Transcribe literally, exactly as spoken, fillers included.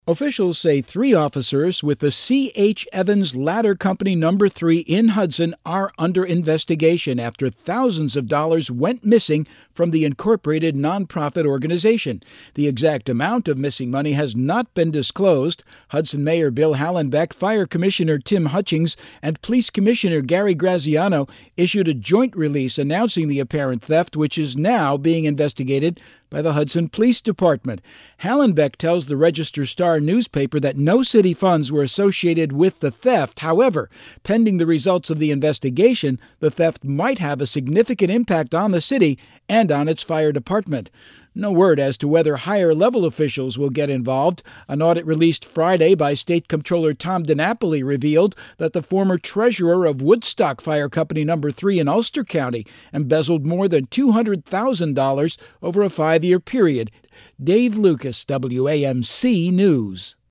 Officials say three officers with the C H. Evans Ladder Company Number three in Hudson are under investigation after thousands of dollars went missing from the incorporated nonprofit organization. The exact amount of missing money has not been disclosed. Hudson Mayor Bill Hallenbeck, Fire Commissioner Tim Hutchings, and Police Commissioner Gary Graziano issued a joint release announcing the apparent theft, which is now being investigated by the Hudson Police Department. Hallenbeck tells the Register-Star newspaper that no city funds were associated with the theft. However, pending the results of the investigation, the theft might have a significant impact on the city and on its fire department. No word as to whether higher-level officials will get involved. An audit released Friday by State Comptroller Tom DiNapoli revealed that the former treasurer of Woodstock Fire Company Number three in Ulster County embezzled more than two hundred thousand dollars over a five-year period. Dave Lucas, W A M C News.